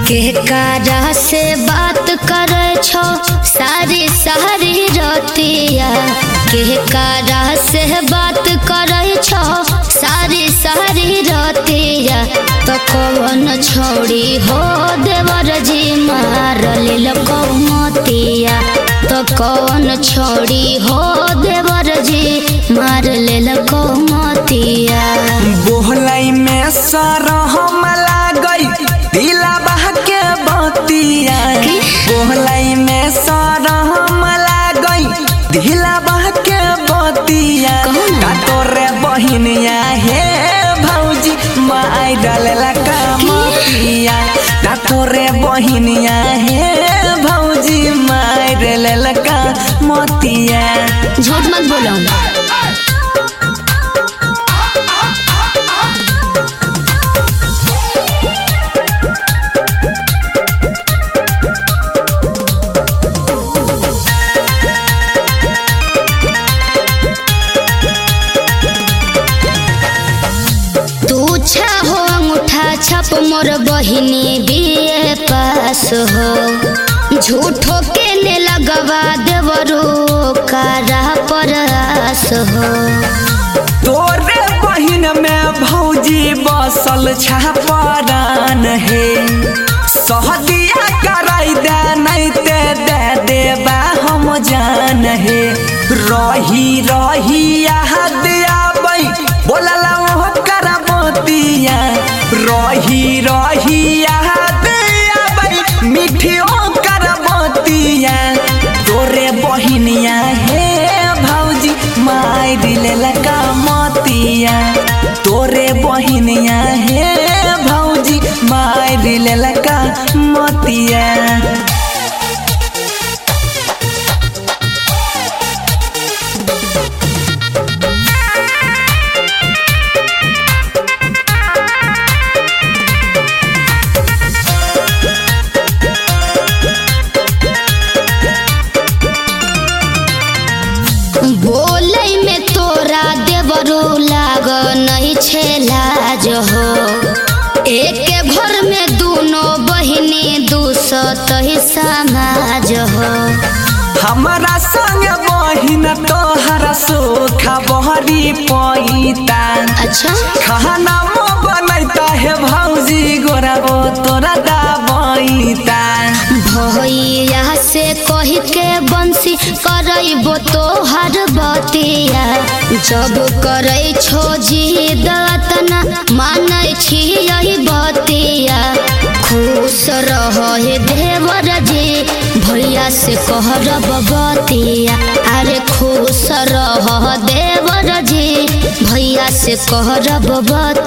के कारा से बात करे छो सारी सारी रतिया के कारा से बात करे छो सारी सारी रतिया तो कौन छोड़ी हो देवर जी मार ले कौमतिया तो कौन छोड़ी हो देवर जी मार ले कौमतिया बोहलाई में सरहम लागई दिला बह के बतिया बोहलाई में सरहम लागई दिला बह के बतिया का तोरे बहिनिया हे भौजी माई डालेला कामतिया का तोरे बहिनिया हे भौजी माई डालेला कामतिया। झूठ मत बोलो। छप मोर बहिनी बीए पास हो झूठो के ने लगवा देवरो कारा परस हो तोरे बहिन में भौजी बसल छपरान है सहदिया कराई दे नहीं ते दे देबा हम जान है रही रही याद आबै बोलला हो करबतिया रही रही याद आबै मिठियो करबतिया तोरे बहिनिया हे भौजी माई दिलेला कामतिया तोरे बहिनिया हे भौजी माई दिलेला कामतिया। बोलै में तोरा देवरो लाग नहीं छे लाज हो एक घर में दोनों बहिनी दूसत ही समाज हो हमारा संग बहिन तोहरा सोखा बहरी पैता अच्छा खाना बनैता है भौजी गोराबो तोरा दाबैता भैया से कही के बंसी करैबो तोहर बतिया जब करै छो जिद तना मानै छी यही बतिया खुश रहे देवर जी भैया से कहरब बतिया अरे खुश रह देवर जी भैया से कहरब बतिया।